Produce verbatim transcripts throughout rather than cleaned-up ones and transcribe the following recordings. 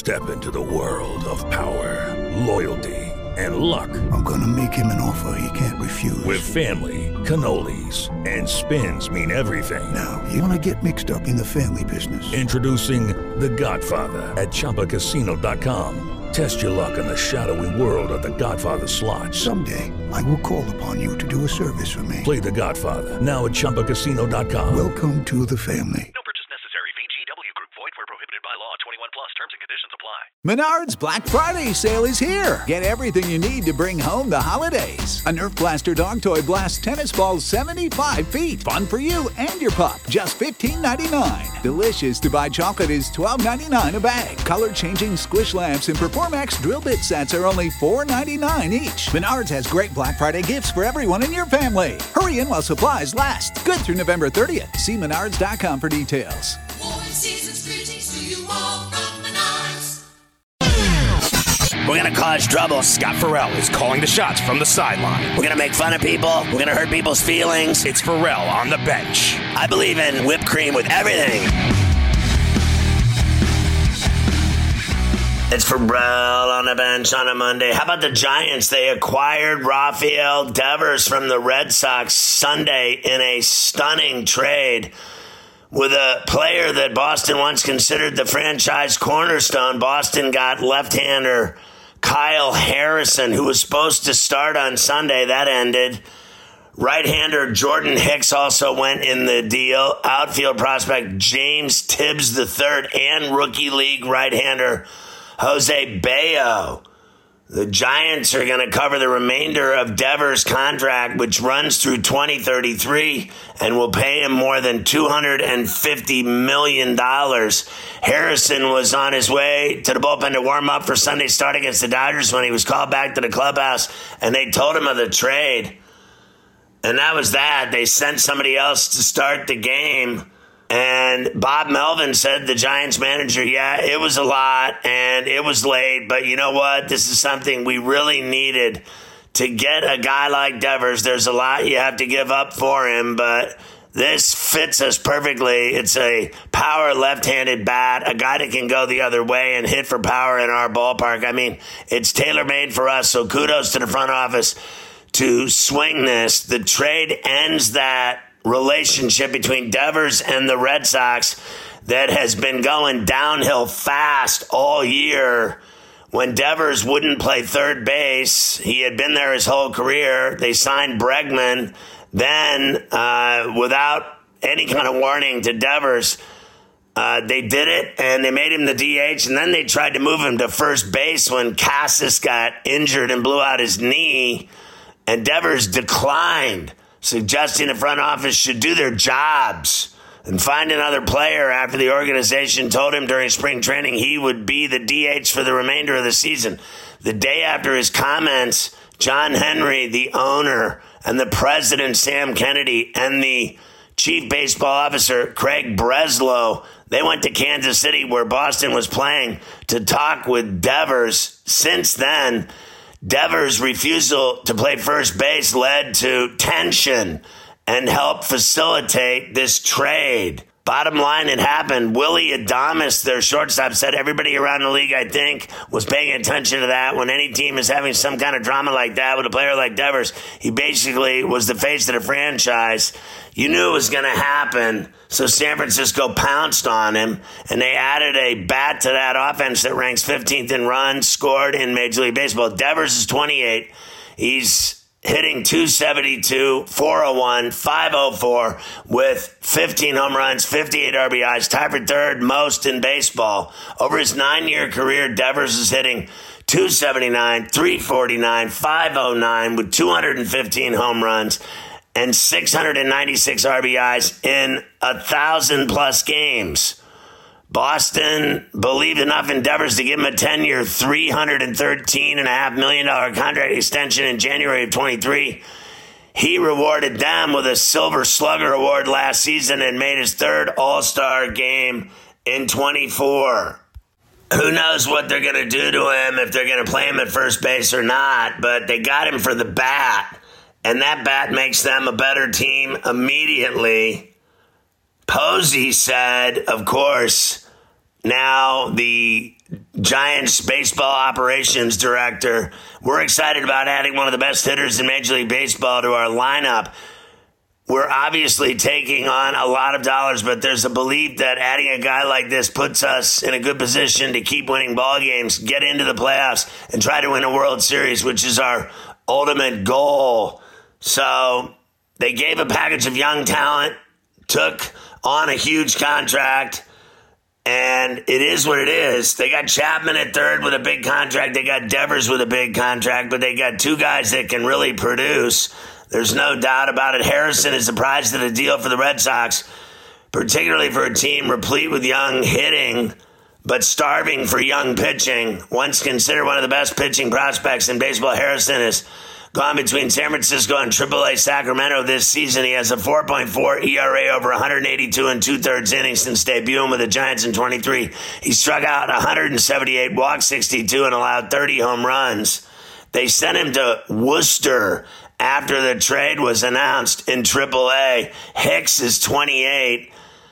Step into the world of power, loyalty, and luck. I'm gonna make him an offer he can't refuse. With family, cannolis, and spins mean everything. Now, you wanna get mixed up in the family business. Introducing The Godfather at Chumba Casino dot com. Test your luck in the shadowy world of The Godfather slot. Someday, I will call upon you to do a service for me. Play The Godfather now at Chumba Casino dot com. Welcome to the family. No purchase necessary. V G W Group. Void where prohibited by law. twenty-one plus. Terms and conditions apply. Menards Black Friday sale is here. Get everything you need to bring home the holidays. A Nerf Blaster dog toy blasts tennis balls seventy-five feet. Fun for you and your pup. Just fifteen ninety-nine. Delicious to buy chocolate is twelve ninety-nine a bag. Color-changing squish lamps and Performax drill bit sets are only four ninety-nine each. Menards has great Black Friday gifts for everyone in your family. Hurry in while supplies last. Good through November thirtieth. See menards dot com for details. Season's greetings to you all from Menards. We're going to cause trouble. Scott Farrell is calling the shots from the sideline. We're going to make fun of people. We're going to hurt people's feelings. It's Farrell on the bench. I believe in whipped cream with everything. It's Farrell on the bench on a Monday. How about the Giants? They acquired Rafael Devers from the Red Sox Sunday in a stunning trade. With a player that Boston once considered the franchise cornerstone, Boston got left-hander Kyle Harrison, who was supposed to start on Sunday. That ended. Right-hander Jordan Hicks also went in the deal. Outfield prospect James Tibbs the third and rookie league right-hander Jose Bayo. The Giants are going to cover the remainder of Devers' contract, which runs through twenty thirty-three, and will pay him more than two hundred fifty million dollars. Harrison was on his way to the bullpen to warm up for Sunday's start against the Dodgers when he was called back to the clubhouse, and they told him of the trade. And that was that. They sent somebody else to start the game. And Bob Melvin said, the Giants manager, yeah, it was a lot and it was late, but you know what? This is something we really needed to get a guy like Devers. There's a lot you have to give up for him, but this fits us perfectly. It's a power left-handed bat, a guy that can go the other way and hit for power in our ballpark. I mean, it's tailor-made for us, so kudos to the front office to swing this. The trade ends that relationship between Devers and the Red Sox that has been going downhill fast all year. When Devers wouldn't play third base, he had been there his whole career. They signed Bregman. Then, uh, without any kind of warning to Devers, uh, they did it, and they made him the D H, and then they tried to move him to first base when Casas got injured and blew out his knee, and Devers declined, suggesting the front office should do their jobs and find another player after the organization told him during spring training he would be the D H for the remainder of the season. The day after his comments, John Henry, the owner, and the president, Sam Kennedy, and the chief baseball officer, Craig Breslow, they went to Kansas City, where Boston was playing, to talk with Devers. Since then, Devers' refusal to play first base led to tension and helped facilitate this trade. Bottom line, it happened. Willie Adames, their shortstop, said everybody around the league, I think, was paying attention to that. When any team is having some kind of drama like that with a player like Devers, he basically was the face of the franchise. You knew it was going to happen, so San Francisco pounced on him, and they added a bat to that offense that ranks fifteenth in runs scored in Major League Baseball. Devers is twenty-eight. He's hitting two seventy-two, four oh one, five oh four with fifteen home runs, fifty-eight R B Is, tied for third most in baseball. Over his nine-year career, Devers is hitting two seventy-nine, three forty-nine, five oh nine with two hundred fifteen home runs and six hundred ninety-six R B Is in a thousand plus games. Boston believed enough in Devers to give him a ten-year, three hundred thirteen point five million dollars contract extension in January of twenty-three. He rewarded them with a Silver Slugger Award last season and made his third All-Star game in twenty-four. Who knows what they're going to do to him, if they're going to play him at first base or not, but they got him for the bat, and that bat makes them a better team immediately. Posey said, of course, now the Giants baseball operations director. We're excited about adding one of the best hitters in Major League Baseball to our lineup. We're obviously taking on a lot of dollars, but there's a belief that adding a guy like this puts us in a good position to keep winning ball games, get into the playoffs, and try to win a World Series, which is our ultimate goal. So they gave a package of young talent, took on a huge contract, and it is what it is. They got Chapman at third with a big contract. They got Devers with a big contract, but they got two guys that can really produce. There's no doubt about it. Harrison is the prize of the deal for the Red Sox, particularly for a team replete with young hitting, but starving for young pitching. Once considered one of the best pitching prospects in baseball, Harrison has gone between San Francisco and triple A Sacramento this season. He has a four point four E R A over one eighty-two and two-thirds innings since debuting with the Giants in twenty-three. He struck out one seventy-eight, walked sixty-two, and allowed thirty home runs. They sent him to Worcester after the trade was announced in triple A. Hicks is twenty-eight.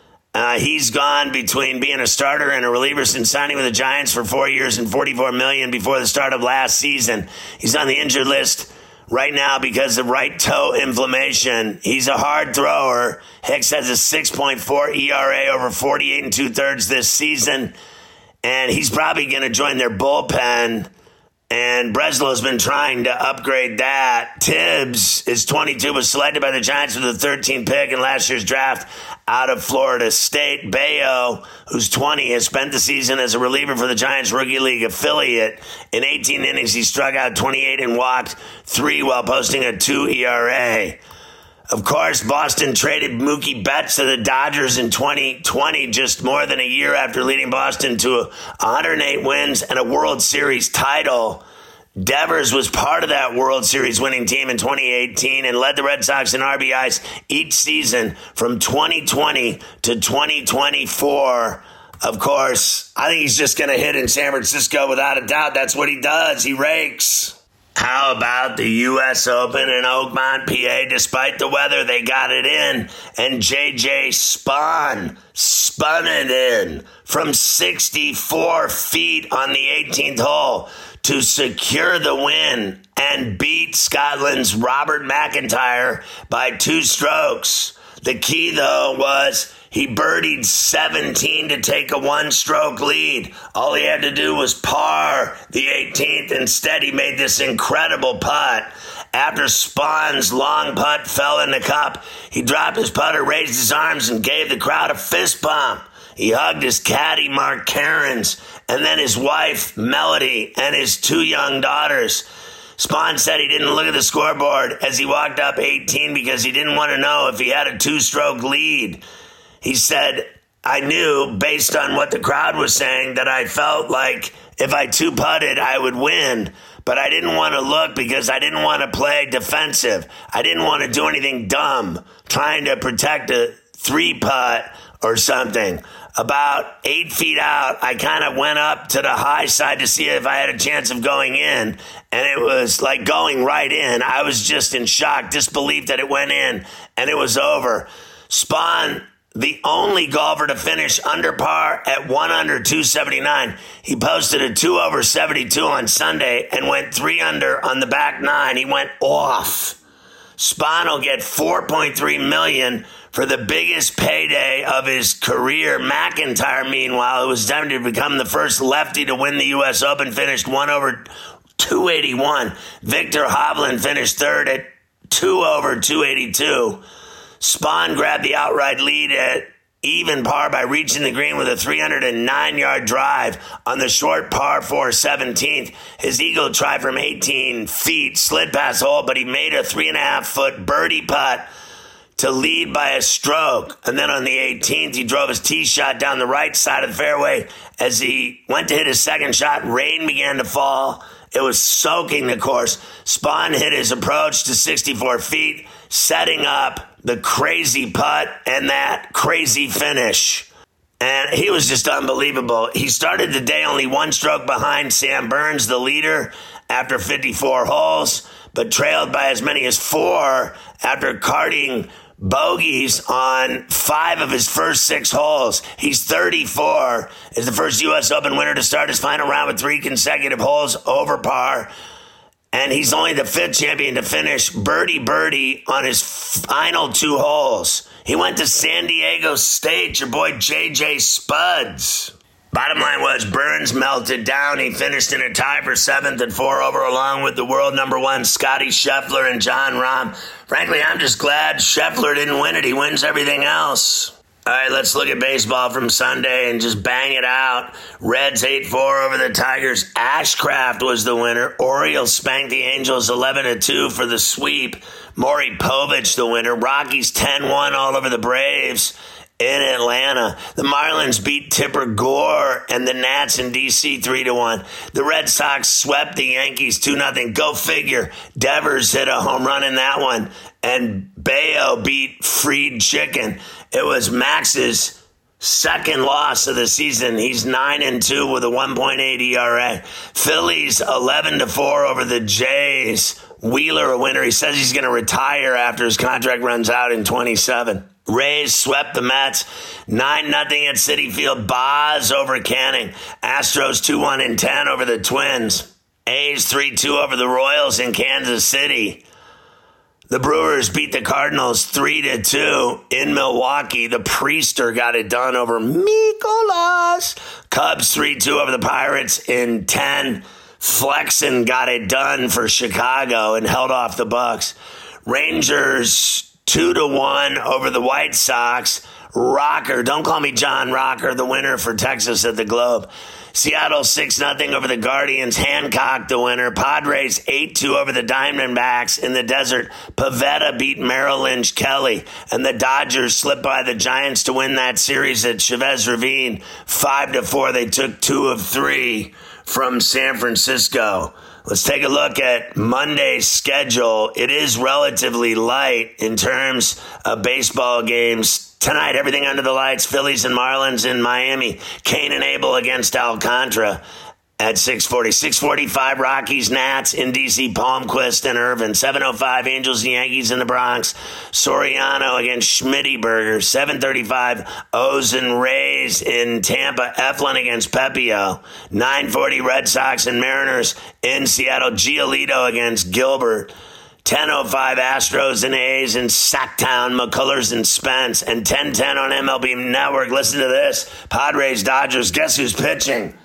Uh, he's gone between being a starter and a reliever since signing with the Giants for four years and forty-four million dollars before the start of last season. He's on the injured list right now because of right toe inflammation. He's a hard thrower. Hicks has a six point four E R A over forty-eight and two-thirds this season, and he's probably going to join their bullpen. And Breslow's been trying to upgrade that. Tibbs is twenty-two, was selected by the Giants with the thirteenth pick in last year's draft out of Florida State. Bayo, who's twenty, has spent the season as a reliever for the Giants Rookie League affiliate. In eighteen innings, he struck out twenty-eight and walked three while posting a two E R A. Of course, Boston traded Mookie Betts to the Dodgers in twenty twenty, just more than a year after leading Boston to one hundred eight wins and a World Series title. Devers was part of that World Series winning team in twenty eighteen and led the Red Sox in R B Is each season from twenty twenty to twenty twenty-four. Of course, I think he's just going to hit in San Francisco without a doubt. That's what he does. He rakes. How about the U S Open in Oakmont, P A? Despite the weather, they got it in. And J J Spaun spun it in from sixty-four feet on the eighteenth hole to secure the win and beat Scotland's Robert McIntyre by two strokes. The key, though, was he birdied seventeen to take a one-stroke lead. All he had to do was par the eighteenth. Instead, he made this incredible putt. After Spawn's long putt fell in the cup, he dropped his putter, raised his arms, and gave the crowd a fist bump. He hugged his caddy, Mark Cairns, and then his wife, Melody, and his two young daughters. Spaun said he didn't look at the scoreboard as he walked up eighteen because he didn't want to know if he had a two-stroke lead. He said, I knew, based on what the crowd was saying, that I felt like if I two-putted, I would win. But I didn't want to look because I didn't want to play defensive. I didn't want to do anything dumb, trying to protect a three-putt or something. About eight feet out, I kind of went up to the high side to see if I had a chance of going in. And it was like going right in. I was just in shock, disbelief that it went in, and it was over. Spaun, the only golfer to finish under par at one under two seventy-nine. He posted a two over seventy-two on Sunday and went three under on the back nine. He went off. Spaun will get four point three million dollars for the biggest payday of his career. McIntyre, meanwhile, who was destined to become the first lefty to win the U S Open, finished one over two eighty-one. Victor Hovland finished third at two over two eighty-two. Spaun grabbed the outright lead at even par by reaching the green with a three hundred nine yard drive on the short par four seventeenth. His eagle tried from eighteen feet, slid past the hole, but he made a three and a half foot birdie putt to lead by a stroke. And then on the eighteenth, he drove his tee shot down the right side of the fairway. As he went to hit his second shot, rain began to fall. It was soaking the course. Spaun hit his approach to sixty-four feet, setting up the crazy putt and that crazy finish. And he was just unbelievable. He started the day only one stroke behind Sam Burns, the leader, after fifty-four holes, but trailed by as many as four after karting bogeys on five of his first six holes. He's thirty-four, is the first U S Open winner to start his final round with three consecutive holes over par. And he's only the fifth champion to finish birdie-birdie on his final two holes. He went to San Diego State, your boy J J Spuds. Bottom line was Burns melted down. He finished in a tie for seventh and four over along with the world number one Scotty Scheffler and Jon Rahm. Frankly, I'm just glad Scheffler didn't win it. He wins everything else. All right, let's look at baseball from Sunday and just bang it out. Reds eight four over the Tigers. Ashcraft was the winner. Orioles spanked the Angels eleven to two for the sweep. Maury Povich the winner. Rockies ten one all over the Braves in Atlanta. The Marlins beat Tipper Gore and the Nats in D C three to one. The Red Sox swept the Yankees two nothing. Go figure. Devers hit a home run in that one. And Bayo beat Fried Chicken. It was Max's second loss of the season. He's nine and two with a one point eight E R A. Phillies eleven to four over the Jays. Wheeler a winner. He says he's going to retire after his contract runs out in twenty-seven. Rays swept the Mets nine nothing at Citi Field. Boz over Canning. Astros two one and ten over the Twins. A's three two over the Royals in Kansas City. The Brewers beat the Cardinals three to two in Milwaukee. The Priester got it done over Mikolas. Cubs three two over the Pirates in ten. Flexen got it done for Chicago and held off the Bucks. Rangers two to one over the White Sox. Rocker, don't call me John Rocker, the winner for Texas at the Globe. Seattle six nothing over the Guardians. Hancock the winner. Padres eight two over the Diamondbacks in the desert. Pavetta beat Merrill Lynch Kelly. And the Dodgers slipped by the Giants to win that series at Chavez Ravine. five to four. They took two of three from San Francisco. Let's take a look at Monday's schedule. It is relatively light in terms of baseball games. Tonight, everything under the lights, Phillies and Marlins in Miami. Cain and Abel against Alcantara at six forty. six forty-five, Rockies, Nats in D C, Palmquist and Irvin. seven oh five, Angels and Yankees in the Bronx. Soriano against Schmittyberger. seven thirty-five, O's and Rays in Tampa. Eflin against Pepio. nine forty, Red Sox and Mariners in Seattle. Giolito against Gilbert. ten oh five, Astros and A's in Sacktown, McCullers and Spence. And ten ten on M L B Network. Listen to this. Padres, Dodgers. Guess who's pitching?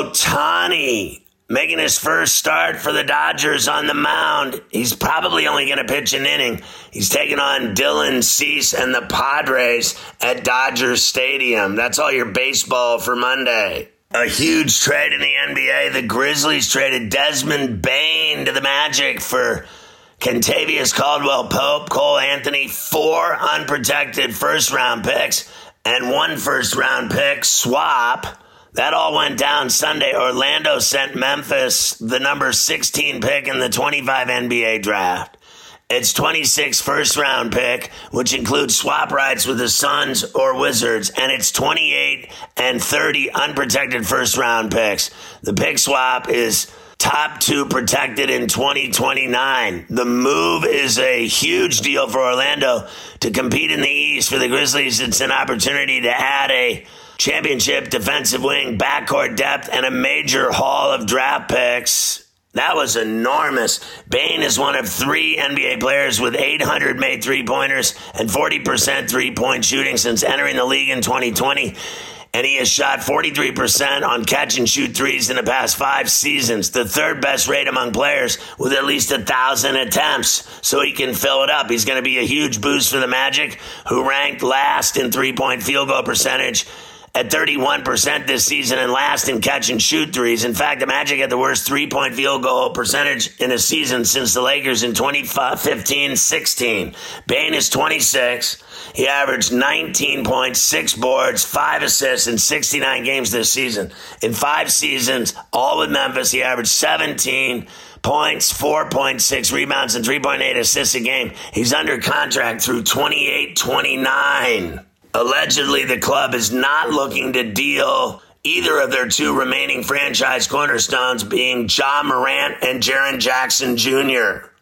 Ohtani making his first start for the Dodgers on the mound. He's probably only going to pitch an inning. He's taking on Dylan Cease and the Padres at Dodger Stadium. That's all your baseball for Monday. A huge trade in the N B A. The Grizzlies traded Desmond Bane to the Magic for Kentavious Caldwell-Pope, Cole Anthony, four unprotected first-round picks, and one first-round pick swap. That all went down Sunday. Orlando sent Memphis the number sixteen pick in the twenty-five N B A draft. It's twenty-six first-round pick, which includes swap rights with the Suns or Wizards, and it's twenty-eight and thirty unprotected first-round picks. The pick swap is top two protected in twenty twenty-nine. The move is a huge deal for Orlando to compete in the East. For the Grizzlies, it's an opportunity to add a championship defensive wing, backcourt depth, and a major haul of draft picks. That was enormous. Bane is one of three N B A players with eight hundred made three-pointers and forty percent three-point shooting since entering the league in twenty twenty. And he has shot forty-three percent on catch-and-shoot threes in the past five seasons, the third best rate among players with at least one thousand attempts, so he can fill it up. He's going to be a huge boost for the Magic, who ranked last in three-point field goal percentage at thirty-one percent this season and last in catch-and-shoot threes. In fact, the Magic had the worst three-point field goal percentage in a season since the Lakers in twenty fifteen sixteen. Bane is twenty-six. He averaged nineteen points, six boards, five assists in sixty-nine games this season. In five seasons, all with Memphis, he averaged seventeen points, four point six rebounds, and three point eight assists a game. He's under contract through twenty-eight twenty-nine. Allegedly, the club is not looking to deal either of their two remaining franchise cornerstones, being Ja Morant and Jaren Jackson Junior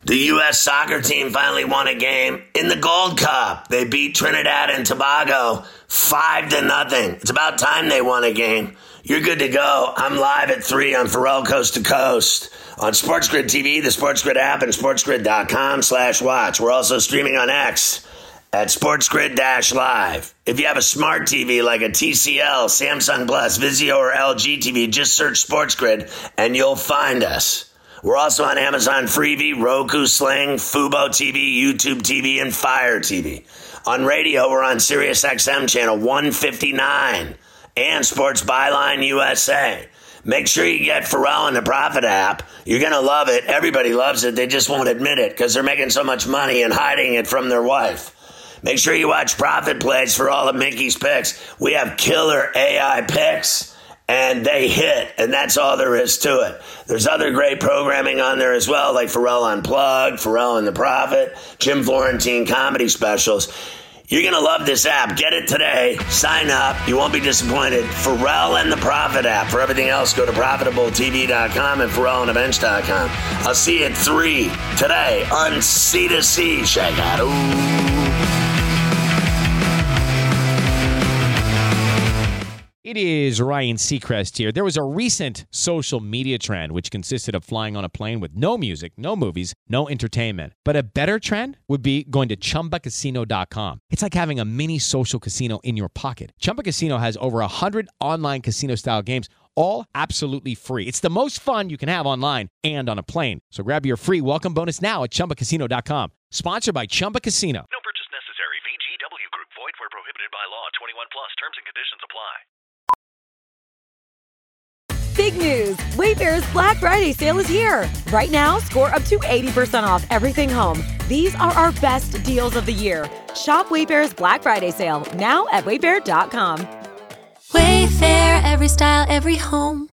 The U S soccer team finally won a game in the Gold Cup. They beat Trinidad and Tobago five to nothing. It's about time they won a game. You're good to go. I'm live at three on Pharrell Coast to Coast on SportsGrid T V, the SportsGrid app, and sportsgrid.com slash watch. We're also streaming on X at SportsGrid-Live. If you have a smart T V like a T C L, Samsung Plus, Vizio, or L G T V, just search SportsGrid and you'll find us. We're also on Amazon Freevee, Roku, Sling, Fubo T V, YouTube T V, and Fire T V. On radio, we're on Sirius X M channel one fifty-nine and Sports Byline U S A. Make sure you get Pharrell and the Prophet app. You're going to love it. Everybody loves it. They just won't admit it because they're making so much money and hiding it from their wife. Make sure you watch Prophet Plays for all of Mickey's picks. We have killer A I picks. And they hit, and that's all there is to it. There's other great programming on there as well, like Pharrell Unplugged, Pharrell and the Prophet, Jim Florentine comedy specials. You're going to love this app. Get it today. Sign up. You won't be disappointed. Pharrell and the Prophet app. For everything else, go to profitable t v dot com and pharrell and events dot com. I'll see you at three today on C to C. Check out. Ooh. It is Ryan Seacrest here. There was a recent social media trend which consisted of flying on a plane with no music, no movies, no entertainment. But a better trend would be going to chumba casino dot com. It's like having a mini social casino in your pocket. Chumba Casino has over one hundred online casino-style games, all absolutely free. It's the most fun you can have online and on a plane. So grab your free welcome bonus now at chumba casino dot com. Sponsored by Chumba Casino. No purchase necessary. V G W Group. Void where prohibited by law. twenty-one plus. Terms and conditions apply. Big news! Wayfair's Black Friday sale is here. Right now, score up to eighty percent off everything home. These are our best deals of the year. Shop Wayfair's Black Friday sale now at wayfair dot com. Wayfair, every style, every home.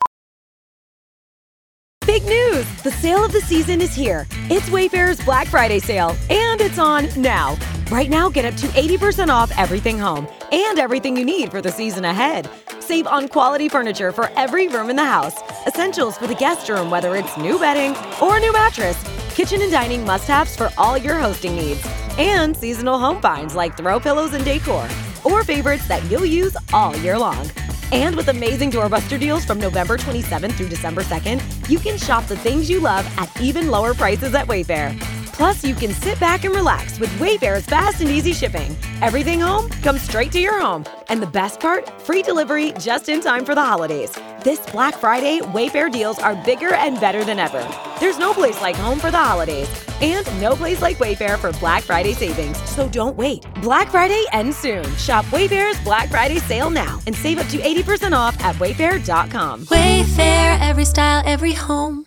Big news! The sale of the season is here. It's Wayfair's Black Friday sale, and it's on now. Right now, get up to eighty percent off everything home and everything you need for the season ahead. Save on quality furniture for every room in the house. Essentials for the guest room, whether it's new bedding or a new mattress. Kitchen and dining must-haves for all your hosting needs. And seasonal home finds like throw pillows and decor. Or favorites that you'll use all year long. And with amazing doorbuster deals from November twenty-seventh through December second, you can shop the things you love at even lower prices at Wayfair. Plus, you can sit back and relax with Wayfair's fast and easy shipping. Everything home comes straight to your home. And the best part, free delivery just in time for the holidays. This Black Friday, Wayfair deals are bigger and better than ever. There's no place like home for the holidays. And no place like Wayfair for Black Friday savings. So don't wait. Black Friday ends soon. Shop Wayfair's Black Friday sale now and save up to eighty percent off at wayfair dot com. Wayfair, every style, every home.